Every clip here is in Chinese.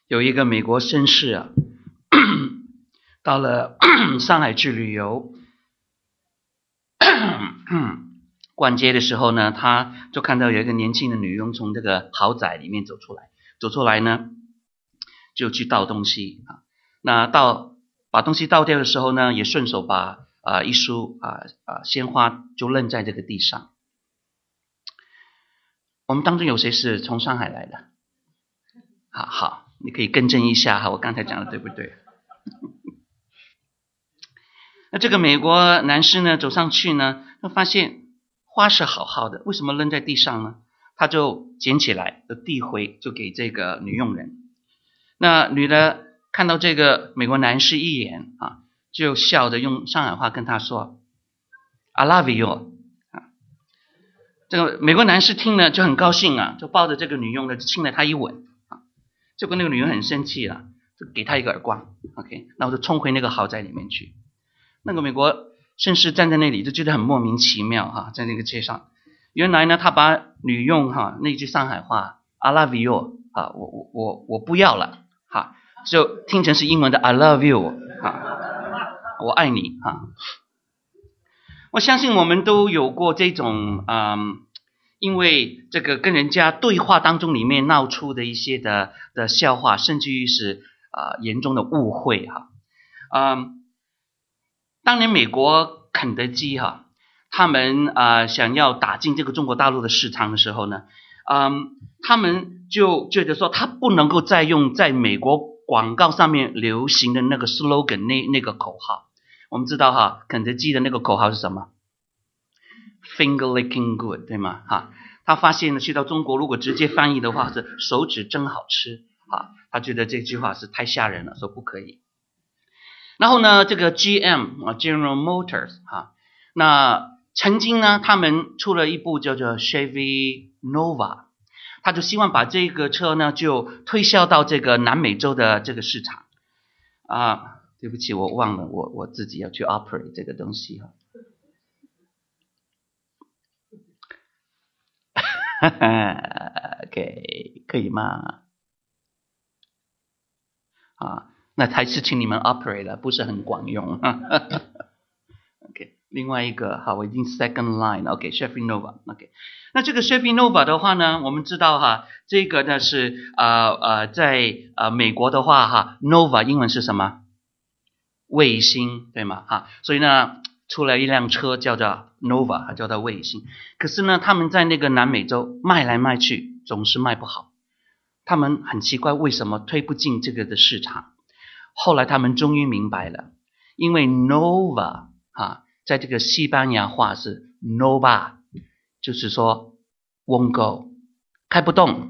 有一个美国绅士啊，到了上海去旅游，逛街的时候呢，他就看到有一个年轻的女佣从这个豪宅里面走出来呢，就去倒东西啊。那把东西倒掉的时候呢，也顺手把一束鲜花就扔在这个地上。我们当中有谁是从上海来的？好，你可以更正一下哈，我刚才讲的对不对？那这个美国男士呢，走上去呢，他发现花是好好的，为什么扔在地上呢？他就捡起来，就递回，就给这个女佣人。那女的看到这个美国男士一眼啊，就笑着用上海话跟他说 ：“I love you。”这个美国男士听了就很高兴啊，就抱着这个女佣呢，亲了她一吻啊。结果那个女佣很生气了，就给他一个耳光 ，OK， 然后就冲回那个豪宅里面去。那个美国绅士站在那里就觉得很莫名其妙哈，在那个街上，原来呢他把女佣那句上海话 I love you 我不要了就听成是英文的 I love you 我爱你我相信我们都有过这种因为这个跟人家对话当中里面闹出的一些的笑话，甚至于是严重的误会当年美国肯德基他们想要打进这个中国大陆的市场的时候呢，他们就觉得说他不能够再用在美国广告上面流行的那个 slogan 那个口号。我们知道肯德基的那个口号是什么 ？Finger licking good， 对吗？他发现呢，去到中国如果直接翻译的话是手指真好吃他觉得这句话是太吓人了，说不可以。然后呢，这个 GM General Motors 那曾经呢，他们出了一部叫做 Chevy Nova， 他就希望把这个车呢就推销到这个南美洲的这个市场对不起，我忘了我自己要去 operate 这个东西OK， 可以吗？那还是请你们 operate 了，不是很管用OK， 另外一个我已经 second line OK Chevy Nova OK， 那这个 Chevy Nova 的话呢，我们知道这个呢是在美国的话Nova 英文是什么？卫星，对吗？所以呢出来一辆车叫做 Nova， 叫做卫星。可是呢他们在那个南美洲卖来卖去总是卖不好，他们很奇怪为什么推不进这个的市场。后来他们终于明白了，因为 Nova在这个西班牙话是 Nova， 就是说 won't go， 开不动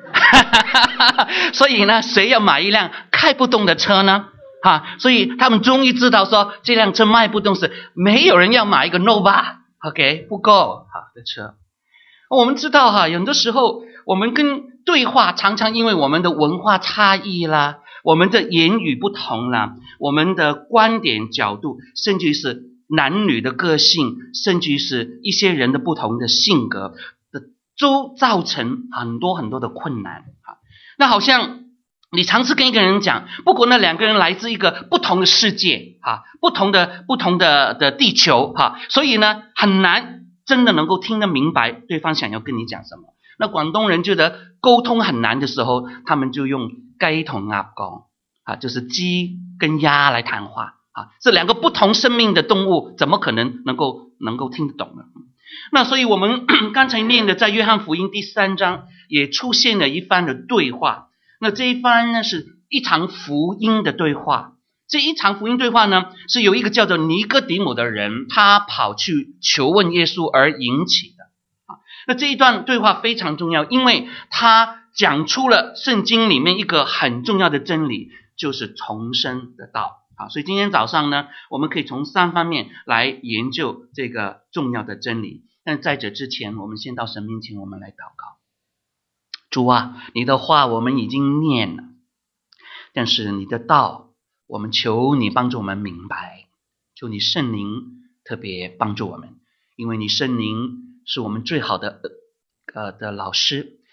所以呢谁要买一辆开不动的车呢所以他们终于知道说这辆车卖不动是没有人要买一个 Nova OK 不够的车。我们知道有的时候我们跟对话常常因为我们的文化差异啦，我们的言语不同啦，我们的观点角度，甚至于是男女的个性，甚至于是一些人的不同的性格都造成很多很多的困难那好像你尝试跟一个人讲，不过那两个人来自一个不同的世界不同的地球所以呢很难真的能够听得明白对方想要跟你讲什么。那广东人觉得沟通很难的时候，他们就用鸡同鸭講就是鸡跟鸭来谈话这两个不同生命的动物怎么可能能够听得懂呢？那所以我们刚才念的在约翰福音第3章也出现了一番的对话。那这一番呢是一场福音的对话。这一场福音对话呢是有一个叫做尼哥底母的人，他跑去求问耶稣而引起的那这一段对话非常重要，因为他讲出了圣经里面一个很重要的真理，就是重生的道所以今天早上呢我们可以从3方面来研究这个重要的真理。但在这之前，我们先到神面前，我们来祷告。主你的话我们已经念了，但是你的道我们求你帮助我们明白，求你圣灵特别帮助我们，因为你圣灵是我们最好的老师，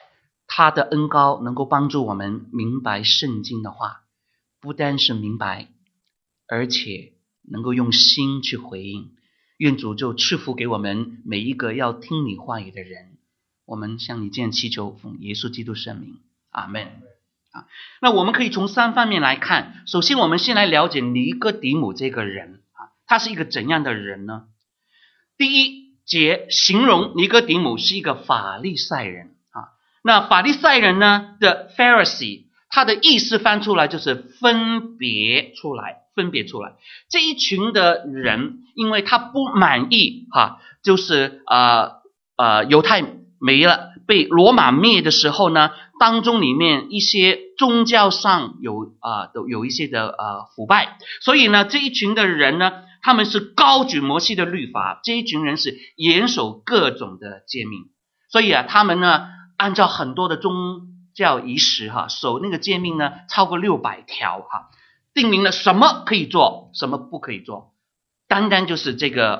他的恩膏能够帮助我们明白圣经的话，不单是明白，而且能够用心去回应。愿主就赐福给我们每一个要听你话语的人。我们向你这样祈求，奉耶稣基督圣名，阿们。那我们可以从3方面来看。首先我们先来了解尼哥底母这个人，他是一个怎样的人呢？第一节形容尼哥底母是一个法利赛人。那法利赛人呢的 Pharisee， 他的意思翻出来就是分别出来。这一群的人，因为他不满意就是犹太没了，被罗马灭的时候呢，当中里面一些宗教上都有一些的腐败，所以呢这一群的人呢，他们是高举摩西的律法，这一群人是严守各种的诫命，所以他们呢按照很多的宗教仪式守那个诫命呢超过600条定明了什么可以做，什么不可以做。单单就是这个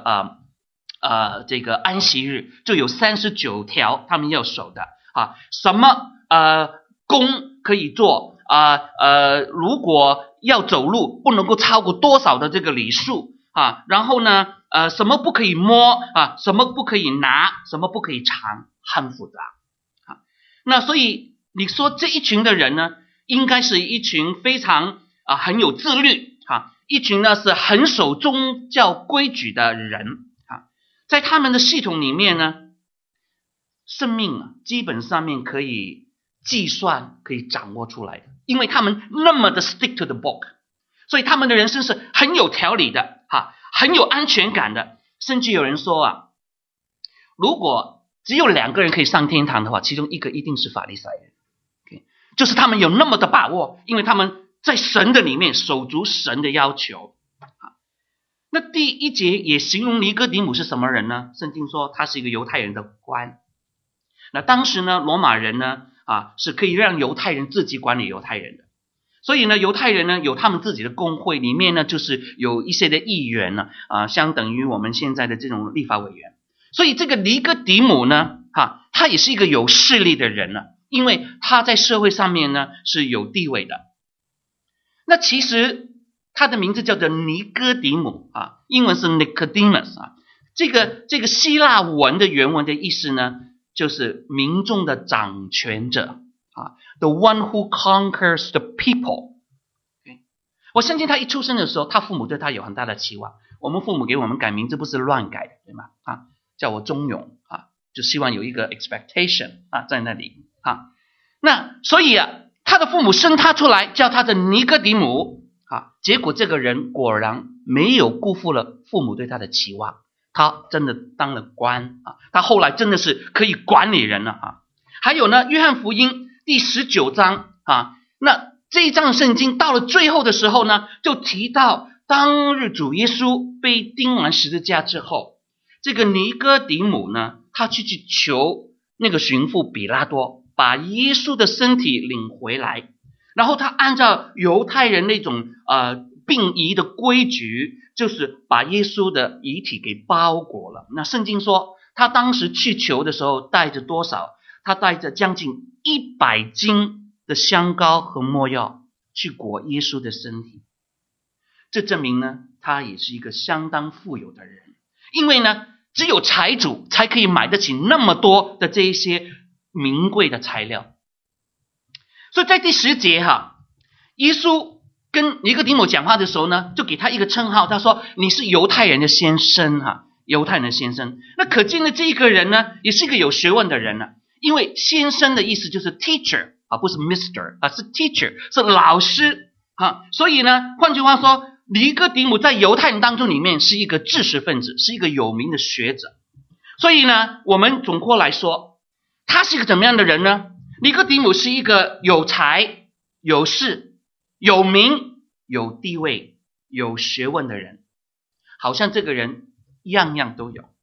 安息日就有39条他们要守的什么工可以做如果要走路不能够超过多少的这个里数然后呢什么不可以摸什么不可以拿，什么不可以尝，很复杂那所以你说这一群的人呢，应该是一群非常很有自律一群呢是很守宗教规矩的人在他们的系统里面呢，生命基本上面可以计算，可以掌握出来的，因为他们那么的 stick to the book， 所以他们的人生是很有条理的很有安全感的。甚至有人说如果只有2个人可以上天堂的话，其中一个一定是法利赛人就是他们有那么的把握，因为他们在神的里面守足神的要求那第1节也形容尼哥底母是什么人呢？圣经说他是一个犹太人的官。那当时呢，罗马人呢是可以让犹太人自己管理犹太人的，所以呢犹太人呢有他们自己的公会，里面呢就是有一些的议员呢相等于我们现在的这种立法委员。所以这个尼哥底母呢他也是一个有势力的人了，因为他在社会上面呢是有地位的。那其实他的名字叫做尼哥底母英文是 Nicodemus 这个希腊文的原文的意思呢，就是民众的掌权者the one who conquers the people。 我相信他一出生的时候，他父母对他有很大的期望。我们父母给我们改名字不是乱改的，对吗？叫我钟勇就希望有一个 expectation 在那里那所以他的父母生他出来叫他的尼哥底母结果这个人果然没有辜负了父母对他的期望，他真的当了官他后来真的是可以管理人了还有呢，约翰福音第19章那这一章圣经到了最后的时候呢，就提到当日主耶稣被钉完十字架之后，这个尼哥底母呢，他去求那个巡抚比拉多把耶稣的身体领回来，然后他按照犹太人那种殡仪的规矩，就是把耶稣的遗体给包裹了。那圣经说他当时去求的时候带着多少？他带着将近100斤的香膏和没药去裹耶稣的身体。这证明呢，他也是一个相当富有的人，因为呢只有财主才可以买得起那么多的这一些名贵的材料。所以在第10节耶稣跟尼哥底母讲话的时候呢，就给他一个称号，他说你是犹太人的先生犹太人的先生。那可见的这一个人呢，也是一个有学问的人因为先生的意思就是 teacher 不是 Mr 是 teacher 是老师所以呢，换句话说，尼哥底母在犹太人当中里面是一个知识分子，是一个有名的学者。所以呢，我们总括来说，他是一个怎么样的人呢？尼哥底母是一个有才有势有名有地位有学问的人，好像这个人样样都有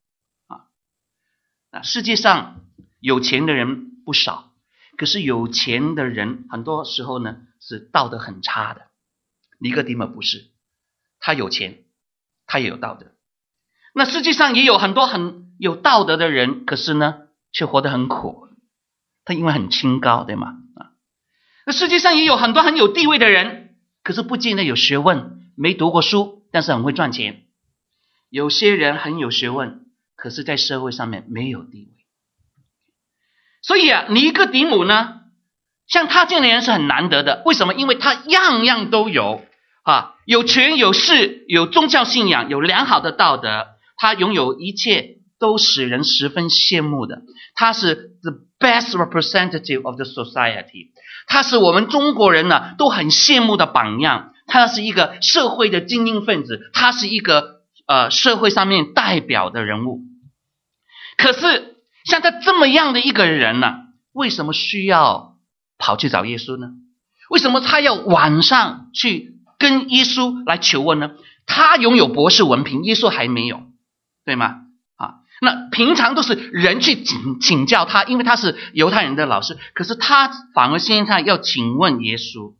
世界上有钱的人不少，可是有钱的人很多时候呢是道德很差的。尼哥底母不是，他有钱他也有道德。那世界上也有很多很有道德的人，可是呢却活得很苦， 他因为很清高，对吗？那世界上也有很多很有地位的人，可是不见得有学问，没读过书，但是很会赚钱。有些人很有学问，可是在社会上面没有地位。所以尼哥底母呢，像他这样的人是很难得的。为什么？因为他样样都有有权有势，有宗教信仰，有良好的道德，他拥有一切都使人十分羡慕的。他是 the best representative of the society， 他是我们中国人呢都很羡慕的榜样。他是一个社会的精英分子，他是一个社会上面代表的人物。可是像他这么样的一个人呢，为什么需要跑去找耶稣呢？为什么他要晚上去跟耶稣来求问呢？他拥有博士文凭，耶稣还没有，对吗？那平常都是人去请教他，因为他是犹太人的老师，可是他反而现在要请问耶稣。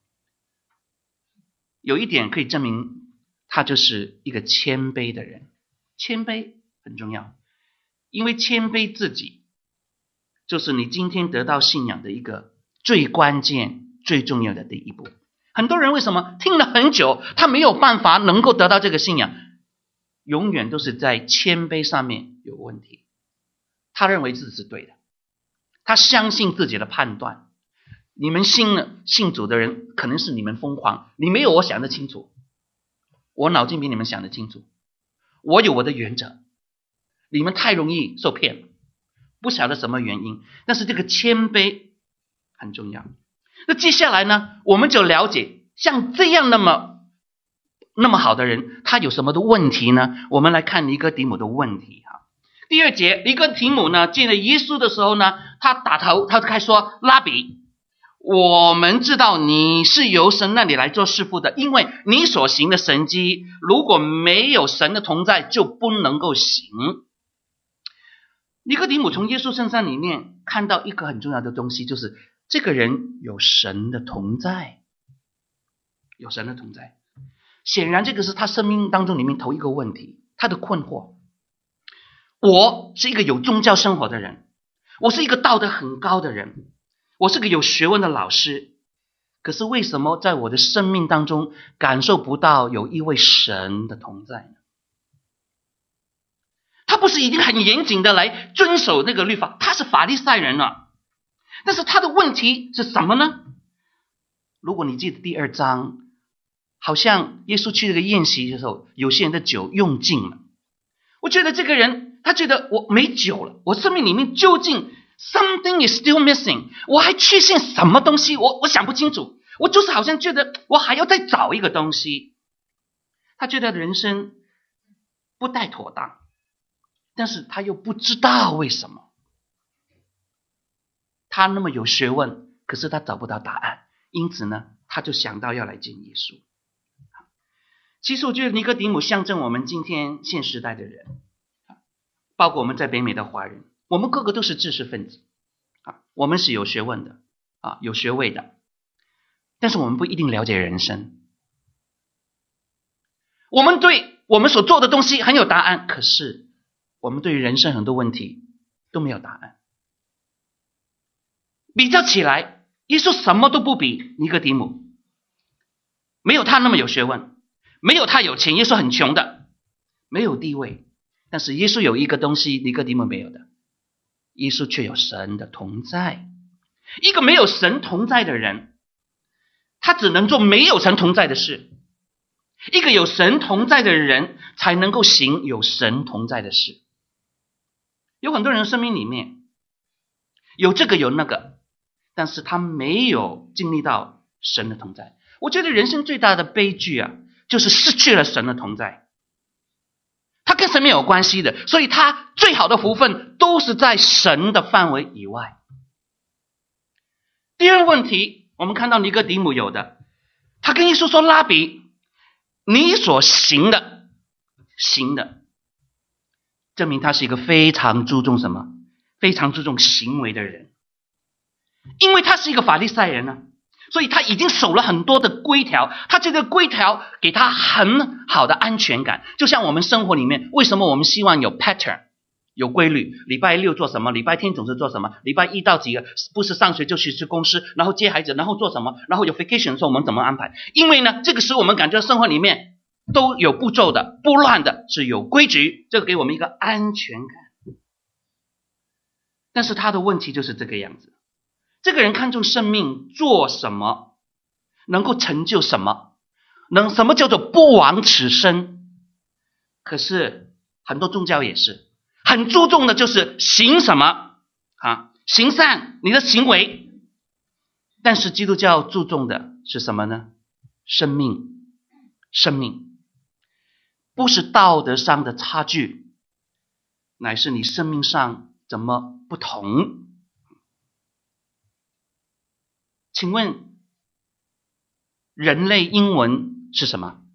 有一点可以证明他就是一个谦卑的人。谦卑很重要，因为谦卑自己就是你今天得到信仰的一个最关键最重要的第一步。很多人为什么听了很久他没有办法能够得到这个信仰，永远都是在谦卑上面有问题。他认为自己是对的，他相信自己的判断。你们信主的人可能是你们疯狂，你没有我想得清楚，我脑筋比你们想得清楚，我有我的原则，你们太容易受骗了，不晓得什么原因。但是这个谦卑很重要。那接下来呢，我们就了解像这样那么好的人，他有什么的问题呢？我们来看尼哥底母的问题。第二节，尼哥底母呢见了耶稣的时候呢，他打头，他就开始说：拉比，我们知道你是由神那里来做师傅的，因为你所行的神迹，如果没有神的同在，就不能够行。尼哥底母从耶稣身上里面看到一个很重要的东西，就是这个人有神的同在，有神的同在。显然这个是他生命当中里面头一个问题，他的困惑。我是一个有宗教生活的人，我是一个道德很高的人，我是个有学问的老师，可是为什么在我的生命当中感受不到有一位神的同在呢？他不是已经很严谨的来遵守那个律法，他是法利赛人了，但是他的问题是什么呢？如果你记得第2章，好像耶稣去这个宴席的时候，有些人的酒用尽了。我觉得这个人他觉得我没酒了，我生命里面究竟 something is still missing， 我还缺陷什么东西，我想不清楚，我就是好像觉得我还要再找一个东西。他觉得人生不太妥当，但是他又不知道为什么。他那么有学问，可是他找不到答案，因此呢，他就想到要来见耶稣。其实我觉得尼哥底母象征我们今天现时代的人，包括我们在北美的华人，我们个个都是知识分子，我们是有学问的，有学位的，但是我们不一定了解人生。我们对我们所做的东西很有答案，可是我们对于人生很多问题都没有答案。比较起来，耶稣什么都不比尼哥底母，没有他那么有学问，没有他有钱，耶稣很穷的，没有地位，但是耶稣有一个东西尼哥底母没有的，耶稣却有神的同在。一个没有神同在的人，他只能做没有神同在的事。一个有神同在的人才能够行有神同在的事。有很多人的生命里面有这个有那个，但是他没有经历到神的同在。我觉得人生最大的悲剧就是失去了神的同在。他跟神没有关系的，所以他最好的福分都是在神的范围以外。第二个问题，我们看到尼哥底母有的，他跟耶稣说：拉比，你所行的证明他是一个非常注重什么？非常注重行为的人。因为他是一个法利赛人呢，所以他已经守了很多的规条，他这个规条给他很好的安全感。就像我们生活里面，为什么我们希望有 pattern， 有规律，礼拜六做什么，礼拜天总是做什么，礼拜一到几个不是上学就是去公司，然后接孩子，然后做什么，然后有 vacation 的时候我们怎么安排。因为呢，这个使我们感觉生活里面都有步骤的，不乱的，是有规矩，这个给我们一个安全感。但是他的问题就是这个样子，这个人看重生命做什么能够成就什么，什么叫做不枉此生。可是很多宗教也是很注重的就是行什么行善，你的行为。但是基督教注重的是什么呢？生命不是道德上的差距，乃是你生命上怎么不同。请问人类英文是什么？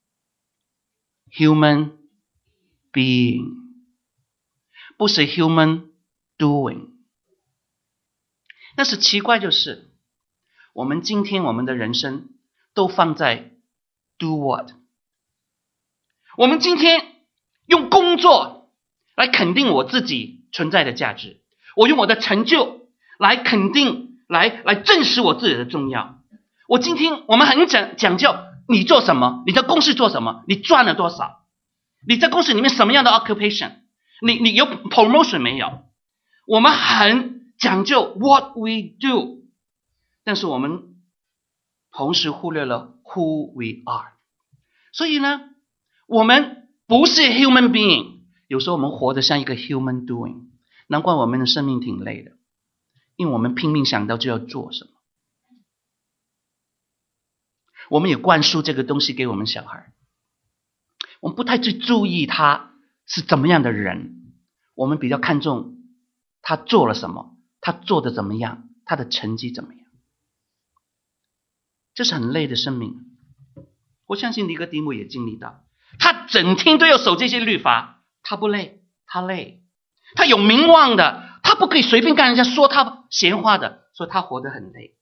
Human being， 不是 human doing。 但是奇怪就是我们今天我们的人生都放在 do what。 我们今天用工作来肯定我自己存在的价值，我用我的成就来肯定，来证实我自己的重要。我们很讲究你做什么，你在公司做什么，你赚了多少，你在公司里面什么样的 occupation， 你有 promotion 没有。我们很讲究 what we do， 但是我们同时忽略了 who we are。 所以呢，我们不是 human being， 有时候我们活得像一个 human doing。 难怪我们的生命挺累的，因为我们拼命想到就要做什么。我们也灌输这个东西给我们小孩，我们不太去注意他是怎么样的人，我们比较看重他做了什么，他做的怎么样，他的成绩怎么样。这是很累的生命。我相信尼哥底母也经历到，他整天都要守这些律法，他不累，他累。他有名望的，他不可以随便跟人家说他闲话的，所以他活得很累。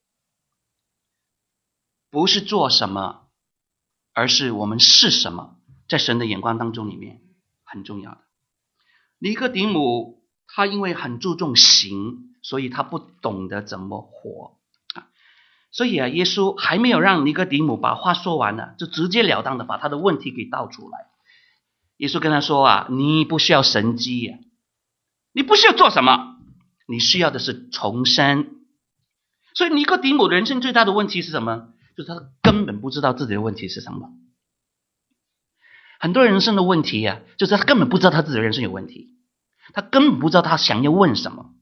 不是做什么，而是我们是什么，在神的眼光当中里面很重要的。尼哥底母他因为很注重行，所以他不懂得怎么活。所以耶稣还没有让尼哥底母把话说完了，就直截了当的把他的问题给道出来。耶稣跟他说你不需要神迹你不需要做什么，你需要的是重生。所以尼哥底母人生最大的问题是什么？就是他根本不知道自己的问题是什么。很多人生的问题就是他根本不知道他自己的人生有问题，他根本不知道他想要问什么。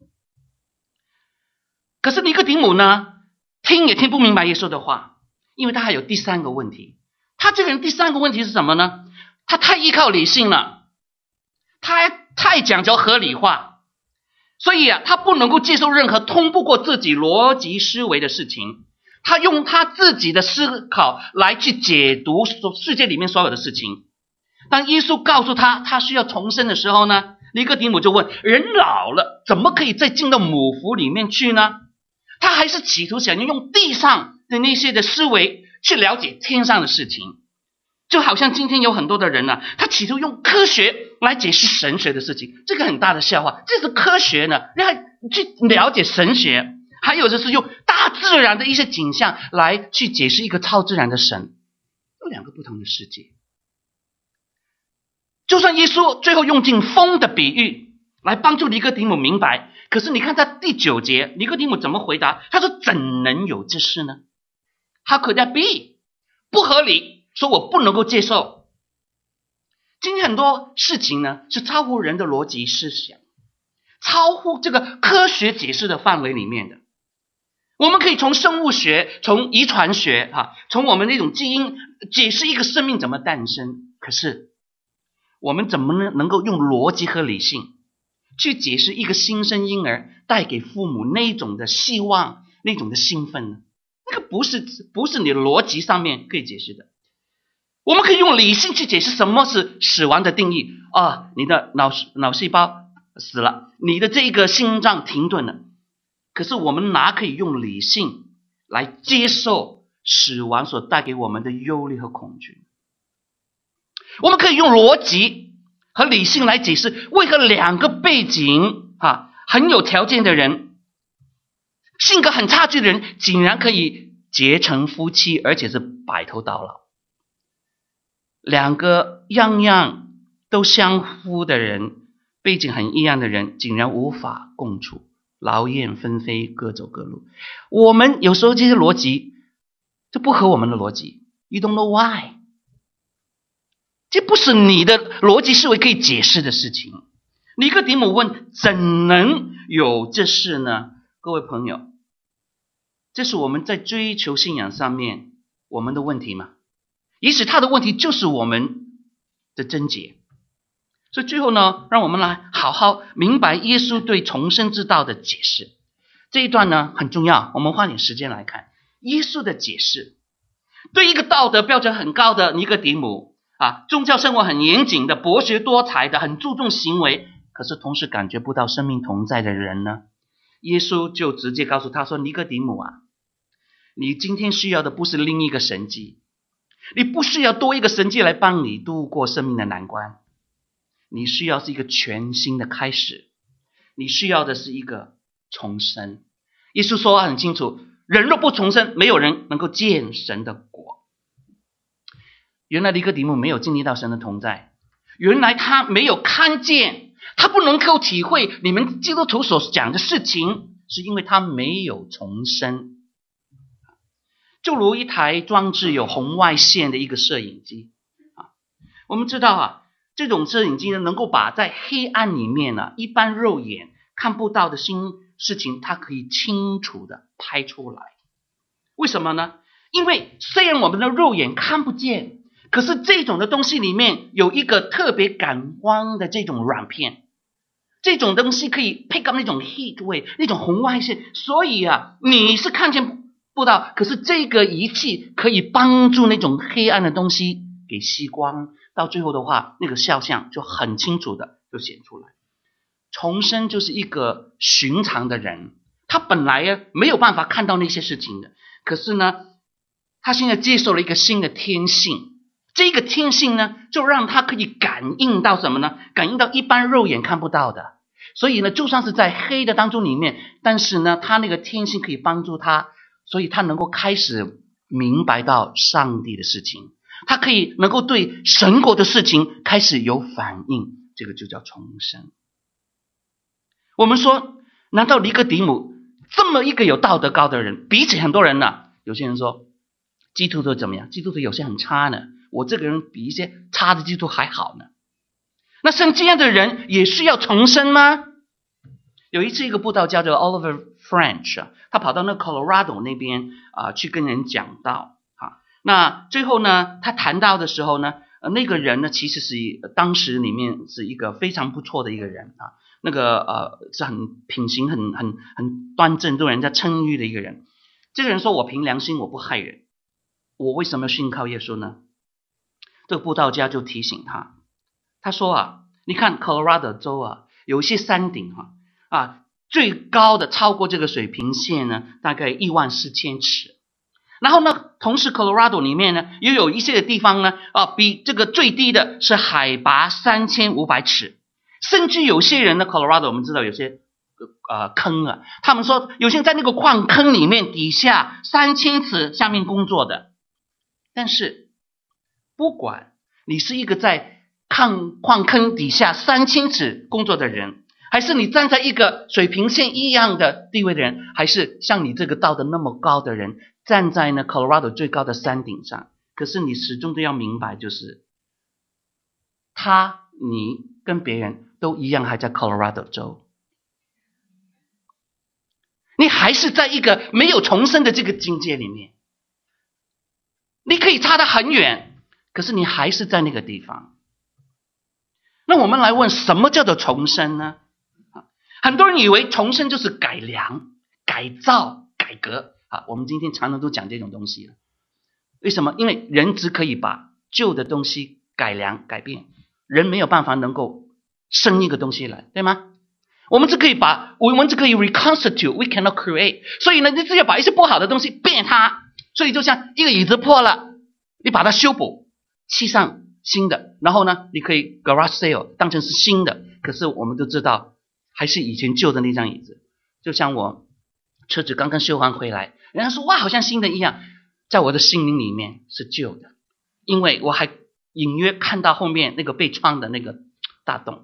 可是尼哥底母呢，听也听不明白耶稣的话，因为他还有第三个问题。他这个人第三个问题是什么呢？他太依靠理性了，他太讲究合理化，所以他不能够接受任何通不过自己逻辑思维的事情。他用他自己的思考来去解读世界里面所有的事情。当耶稣告诉他需要重生的时候呢，尼哥底母就问，人老了怎么可以再进到母腹里面去呢？他还是企图想要用地上的那些的思维去了解天上的事情。就好像今天有很多的人他企图用科学来解释神学的事情，这个很大的笑话。这是科学呢，让他去了解神学，还有就是用大自然的一些景象来去解释一个超自然的神，有两个不同的世界。就算耶稣最后用尽风的比喻来帮助尼哥底母明白，可是你看他第9节，尼哥底母怎么回答？他说怎能有这事呢？ How could that be？ 不合理，说我不能够接受。今天很多事情呢是超乎人的逻辑思想，超乎这个科学解释的范围里面的。我们可以从生物学，从遗传学从我们那种基因解释一个生命怎么诞生，可是我们怎么能够用逻辑和理性去解释一个新生婴儿带给父母那种的希望，那种的兴奋呢？那个不是你的逻辑上面可以解释的。我们可以用理性去解释什么是死亡的定义你的脑细胞死了，你的这个心脏停顿了。可是我们哪可以用理性来接受死亡所带给我们的忧虑和恐惧？我们可以用逻辑和理性来解释，为何两个背景很有条件的人，性格很差劲的人，竟然可以结成夫妻，而且是白头到老。两个样样都相符的人，背景很一样的人，竟然无法共处，劳燕分飞，各走各路。我们有时候这些逻辑就不合我们的逻辑， You don't know why。 这不是你的逻辑思维可以解释的事情。尼哥底母问，怎能有这事呢？各位朋友，这是我们在追求信仰上面我们的问题吗？也许他的问题就是我们的症结。所以最后呢，让我们来好好明白耶稣对重生之道的解释。这一段呢很重要，我们花点时间来看耶稣的解释。对一个道德标准很高的尼哥底母宗教生活很严谨的，博学多才的，很注重行为，可是同时感觉不到生命同在的人呢，耶稣就直接告诉他说，尼哥底母你今天需要的不是另一个神迹，你不需要多一个神迹来帮你度过生命的难关，你需要是一个全新的开始，你需要的是一个重生。耶稣说很清楚，人若不重生，没有人能够见神的国。原来尼哥底母没有经历到神的同在，原来他没有看见，他不能够体会你们基督徒所讲的事情，是因为他没有重生。就如一台装置有红外线的一个摄影机我们知道这种摄影机呢，能够把在黑暗里面一般肉眼看不到的事情，它可以清楚的拍出来。为什么呢？因为虽然我们的肉眼看不见，可是这种的东西里面有一个特别感光的这种软片，这种东西可以pick up那种 heat wave， 那种红外线，所以你是看见不到，可是这个仪器可以帮助那种黑暗的东西给吸光，到最后的话，那个肖像就很清楚的就显出来。重生就是一个寻常的人，他本来没有办法看到那些事情的，可是呢，他现在接受了一个新的天性，这个天性呢，就让他可以感应到什么呢？感应到一般肉眼看不到的。所以呢，就算是在黑的当中里面，但是呢，他那个天性可以帮助他，所以他能够开始明白到上帝的事情，他可以能够对神国的事情开始有反应，这个就叫重生。我们说，难道尼哥底母这么一个有道德高的人，比起很多人有些人说基督徒怎么样？基督徒有些很差呢，我这个人比一些差的基督徒还好呢。那像这样的人也需要重生吗？有一次一个布道家叫 Oliver French 他跑到那 Colorado 那边去跟人讲道那最后呢，他谈到的时候呢，那个人呢其实是当时里面是一个非常不错的一个人那个是很品行很端正，对人家称誉的一个人。这个人说，我凭良心我不害人，我为什么要信靠耶稣呢？这个布道家就提醒他，他说你看 Colorado 州有一些山顶最高的超过这个水平线呢，大概14000尺。然后呢，同时 Colorado 里面呢，也有一些的地方呢比这个最低的是海拔3500尺。甚至有些人呢 Colorado 我们知道有些坑他们说有些人在那个矿坑里面底下3000尺下面工作的。但是不管你是一个在矿坑底下3000尺工作的人，还是你站在一个水平线一样的地位的人，还是像你这个道德那么高的人，站在呢 Colorado 最高的山顶上，可是你始终都要明白，就是你跟别人都一样还在 Colorado 州，你还是在一个没有重生的这个境界里面。你可以差得很远，可是你还是在那个地方。那我们来问，什么叫做重生呢？很多人以为重生就是改良、改造、改革我们今天常常都讲这种东西了。为什么？因为人只可以把旧的东西改良、改变，人没有办法能够生一个东西来，对吗？我们只可以 reconstitute, we cannot create。 所以呢，你只要把一些不好的东西变它，所以就像一个椅子破了，你把它修补，漆上新的，然后呢，你可以 garage sale 当成是新的，可是我们都知道还是以前旧的那张椅子。就像我车子刚刚修完回来，人家说哇好像新的一样，在我的心灵里面是旧的，因为我还隐约看到后面那个被创的那个大洞。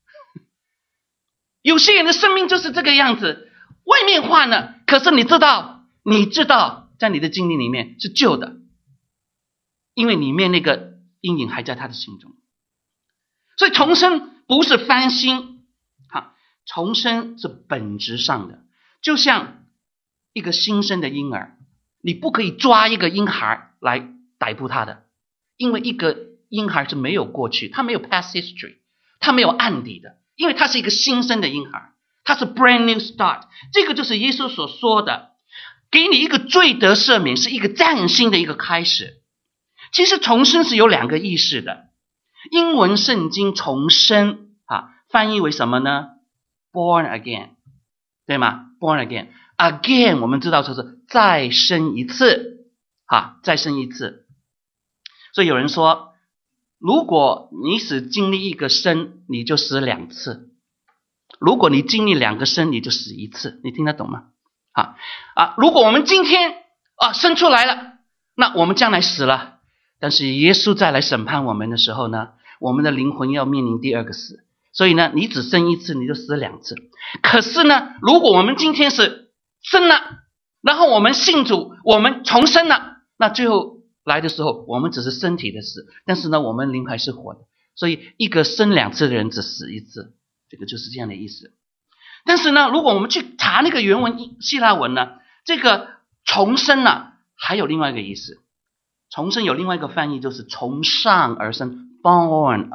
有些人的生命就是这个样子，外面换了，可是你知道在你的经历里面是旧的，因为里面那个阴影还在他的心中。所以重生不是翻新，重生是本质上的，就像一个新生的婴儿，你不可以抓一个婴孩来逮捕他的，因为一个婴孩是没有过去，他没有 past history， 他没有案底的，因为他是一个新生的婴孩，他是 brand new start。 这个就是耶稣所说的，给你一个罪得赦免，是一个崭新的一个开始。其实重生是有两个意思的，英文圣经重生翻译为什么呢？ born again， 对吗？ born again again 我们知道就是再生一次，再生一次。所以有人说，如果你只经历一个生，你就死2次；如果你经历2个生，你就死1次。你听得懂吗？如果我们今天生出来了，那我们将来死了，但是耶稣再来审判我们的时候呢，我们的灵魂要面临第2个死。所以呢，你只生1次，你就死2次。可是呢，如果我们今天是生了，然后我们信主，我们重生了，那最后来的时候，我们只是身体的死，但是呢，我们灵还是活的。所以一个生2次的人只死1次，这个就是这样的意思。但是呢，如果我们去查那个原文希腊文呢，这个重生呢，还有另外一个意思。重生有另外一个翻译，就是从上而生 born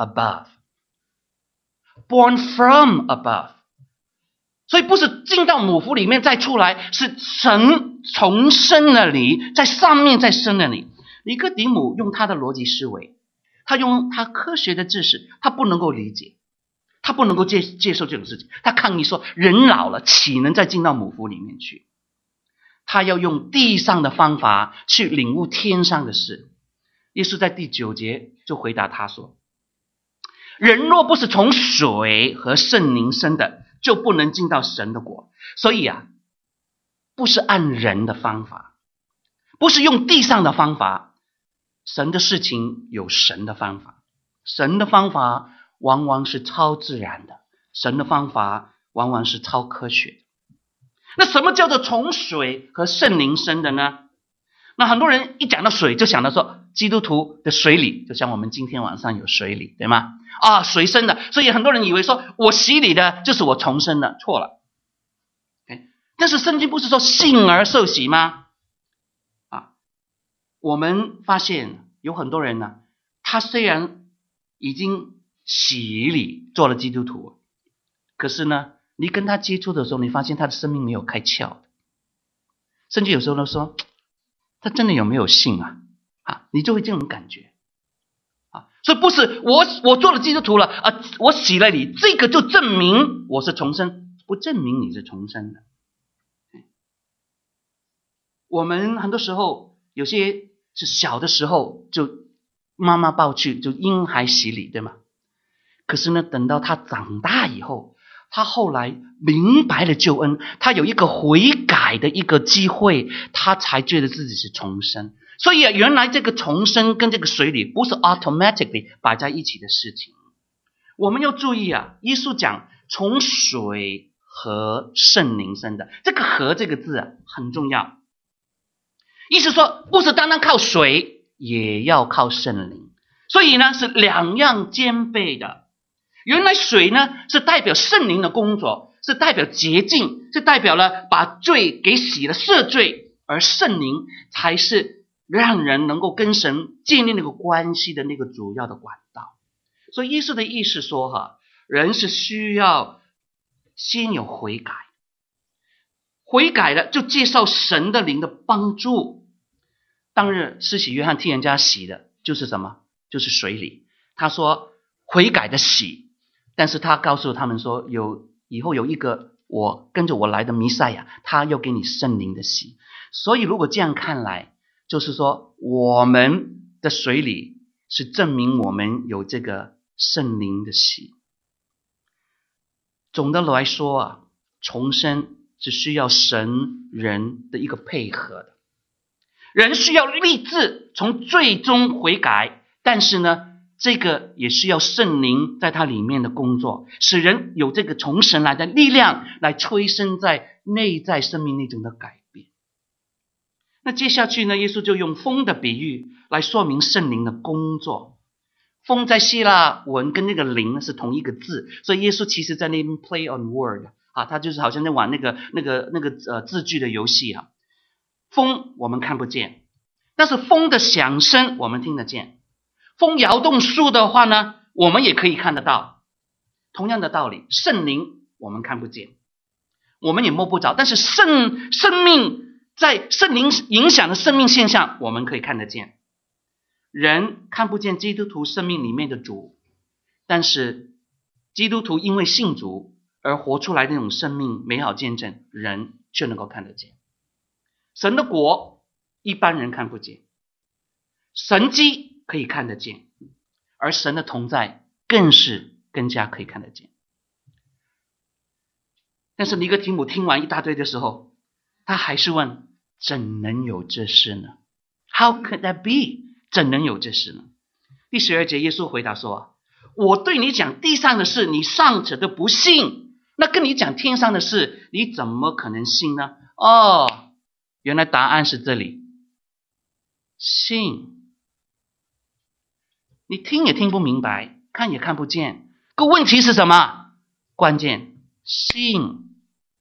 above，born from above。 所以不是进到母腹里面再出来，是神重生了你，在上面再生了你。尼哥底母用他的逻辑思维，他用他科学的知识，他不能够理解，他不能够接受这种事情。他抗议说，人老了岂能再进到母腹里面去？他要用地上的方法去领悟天上的事。耶稣在第9节就回答他说，人若不是从水和圣灵生的，就不能进到神的国。所以不是按人的方法，不是用地上的方法，神的事情有神的方法。神的方法往往是超自然的，神的方法往往是超科学的。那什么叫做从水和圣灵生的呢？那很多人一讲到水就想到说，基督徒的水礼，就像我们今天晚上有水礼，对吗？水生的，所以很多人以为说我洗礼的就是我重生的，错了。但是圣经不是说信而受洗吗？我们发现有很多人呢，他虽然已经洗礼做了基督徒，可是呢，你跟他接触的时候，你发现他的生命没有开窍的，甚至有时候都说他真的有没有信你就会这种感觉所以不是我做了基督徒了我洗了礼，这个就证明我是重生，不证明你是重生的。我们很多时候有些是小的时候就妈妈抱去就婴孩洗礼，对吗？可是呢，等到他长大以后，他后来明白了救恩，他有一个悔改的一个机会，他才觉得自己是重生。所以原来这个重生跟这个水礼不是 automatically 摆在一起的事情。我们要注意耶稣讲从水和圣灵生的，这个和这个字很重要。意思说不是单单靠水，也要靠圣灵，所以呢是2样兼备的。原来水呢是代表圣灵的工作，是代表洁净，是代表了把罪给洗了赦罪，而圣灵才是让人能够跟神建立那个关系的那个主要的管道。所以耶稣的意思说人是需要先有悔改，悔改了就接受神的灵的帮助。当日施洗约翰替人家洗的就是什么？就是水礼。他说悔改的洗，但是他告诉他们说以后有一个跟着我来的弥赛亚，他要给你圣灵的洗。所以如果这样看来，就是说我们的水礼是证明我们有这个圣灵的喜。总的来说啊，重生是需要神人的一个配合的。人需要立志从罪中悔改，但是呢，这个也需要圣灵在它里面的工作，使人有这个从神来的力量来催生在内在生命那种的改变。那接下去呢，耶稣就用风的比喻来说明圣灵的工作。风在希腊文跟那个灵是同一个字，所以耶稣其实在那边 play on word 啊，他就是好像在玩那个字句的游戏啊。风我们看不见，但是风的响声我们听得见。风摇动树的话呢，我们也可以看得到。同样的道理，圣灵我们看不见，我们也摸不着，但是生命在圣灵影响的生命现象我们可以看得见。人看不见基督徒生命里面的主，但是基督徒因为信主而活出来的那种生命美好见证，人却能够看得见。神的国一般人看不见，神迹可以看得见，而神的同在更加可以看得见。但是尼哥底母听完一大堆的时候，他还是问，怎能有这事呢？ How could that be？ 怎能有这事呢？第12节耶稣回答说，我对你讲地上的事，你尚且都不信，那跟你讲天上的事，你怎么可能信呢？哦，原来答案是这里，信。你听也听不明白，看也看不见，可问题是什么？关键信。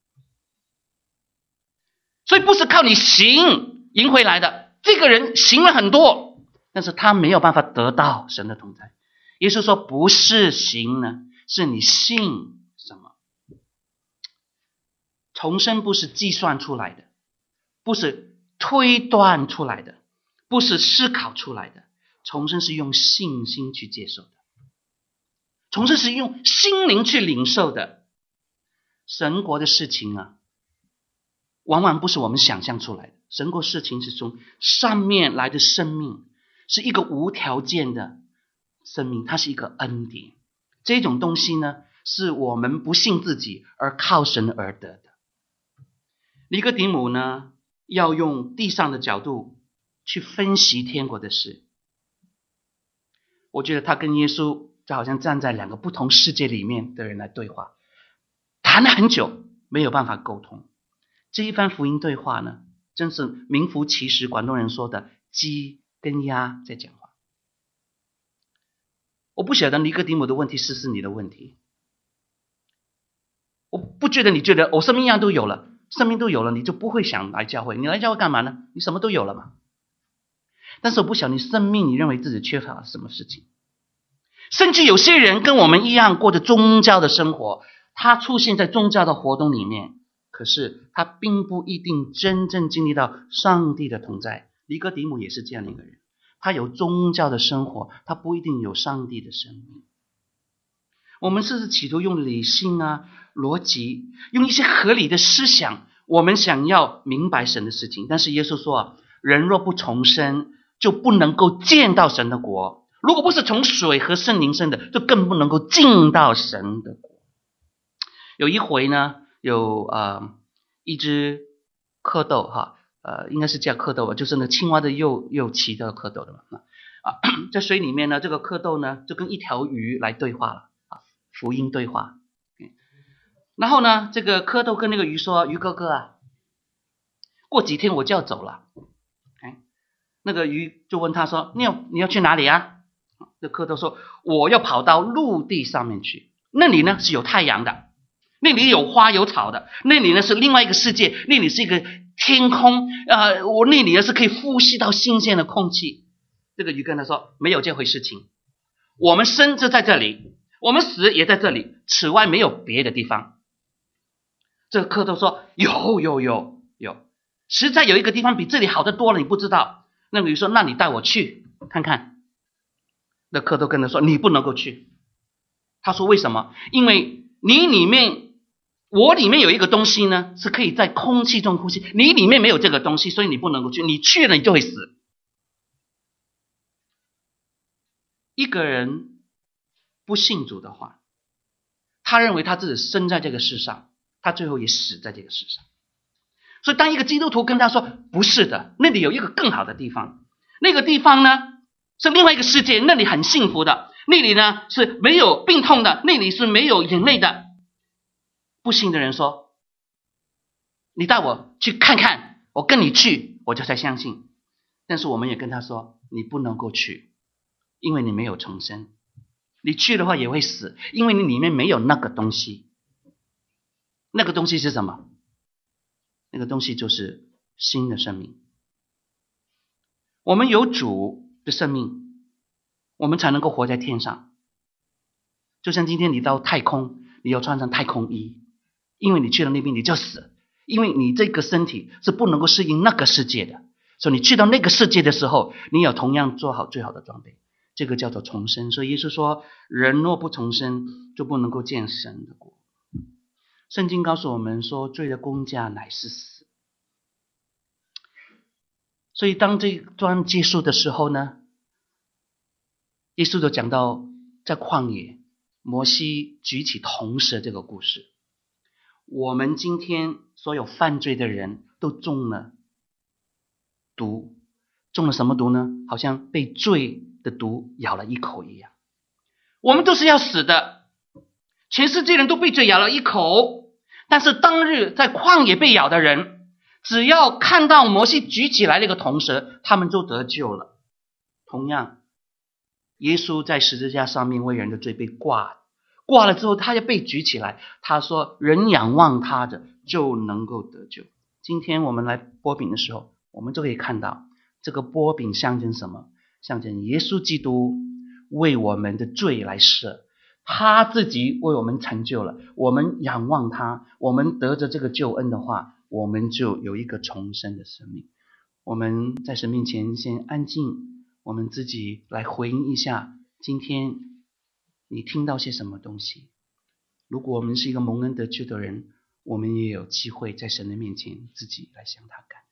所以不是靠你行赢回来的，这个人行了很多，但是他没有办法得到神的同在。耶稣说不是行呢，是你信什么。重生不是计算出来的，不是推断出来的，不是思考出来的，重生是用信心去接受的，重生是用心灵去领受的。神国的事情啊，往往不是我们想象出来的，神国事情是从上面来的生命，是一个无条件的生命，它是一个恩典。这种东西呢，是我们不信自己而靠神而得的。尼哥底母呢，要用地上的角度去分析天国的事。我觉得他跟耶稣就好像站在两个不同世界里面的人来对话，谈了很久没有办法沟通。这一番福音对话呢，真是名副其实广东人说的鸡跟鸭在讲话。我不晓得尼哥底母的问题是你的问题，我不觉得你觉得我生命一样都有了，生命都有了，你就不会想来教会。你来教会干嘛呢？你什么都有了嘛。但是我不晓得你生命你认为自己缺乏了什么事情。甚至有些人跟我们一样过着宗教的生活，他出现在宗教的活动里面，可是他并不一定真正经历到上帝的同在。尼哥底母也是这样的一个人，他有宗教的生活，他不一定有上帝的生命。我们是企图用理性啊、逻辑，用一些合理的思想，我们想要明白神的事情。但是耶稣说，人若不重生，就不能够见到神的国。如果不是从水和圣灵生的，就更不能够进到神的国。有一回呢，有一只蝌蚪哈，应该是叫蝌蚪吧，就是那青蛙的幼鳍的蝌蚪的嘛。在水里面呢，这个蝌蚪呢就跟一条鱼来对话了啊，福音对话。然后呢，这个蝌蚪跟那个鱼说：“鱼哥哥啊，过几天我就要走了。”那个鱼就问他说：“你要去哪里啊？”这蝌蚪说：“我要跑到陆地上面去，那里呢是有太阳的，那里有花有草的，那里呢是另外一个世界，那里是一个天空，我那里呢是可以呼吸到新鲜的空气。”这个鱼跟他说：“没有这回事情，我们生就在这里，我们死也在这里，此外没有别的地方。”这个蝌蚪说：“有，实在有一个地方比这里好得多了，你不知道。”那个鱼说：“那你带我去看看。”那蝌蚪跟他说：“你不能够去。”他说：“为什么？因为我里面有一个东西呢，是可以在空气中呼吸，你里面没有这个东西，所以你不能够去，你去了你就会死。” 个人不信主的话，他认为他自己生在这个世上，他最后也死在这个世上。所以当一个基督徒跟他说不是的，那里有一个更好的地方，那个地方呢是另外一个世界，那里很幸福的，那里呢是没有病痛的，那里是没有眼泪的。不信的人说，你带我去看看，我跟你去，我就才相信。但是我们也跟他说，你不能够去，因为你没有重生，你去的话也会死，因为你里面没有那个东西。那个东西是什么？那个东西就是新的生命。我们有主的生命，我们才能够活在天上。就像今天你到太空，你要穿上太空衣，因为你去了那边你就死，因为你这个身体是不能够适应那个世界的，所以你去到那个世界的时候，你要同样做好最好的装备，这个叫做重生。所以耶稣说，人若不重生，就不能够见神的国。圣经告诉我们说，罪的工价乃是死。所以当这一段结束的时候呢，耶稣就讲到在旷野，摩西举起铜蛇这个故事。我们今天所有犯罪的人都中了毒，中了什么毒呢？好像被罪的毒咬了一口一样。我们都是要死的，全世界人都被罪咬了一口。但是当日在旷野被咬的人，只要看到摩西举起来那个铜蛇，他们就得救了。同样，耶稣在十字架上面为人的罪被挂了之后，他就被举起来，他说人仰望他的就能够得救。今天我们来擘饼的时候，我们就可以看到这个擘饼象征什么？象征耶稣基督为我们的罪来舍，他自己为我们成就了，我们仰望他，我们得着这个救恩的话，我们就有一个重生的生命。我们在神面前先安静，我们自己来回应一下，今天你听到些什么东西？如果我们是一个蒙恩得救的人，我们也有机会在神的面前自己来向他感恩。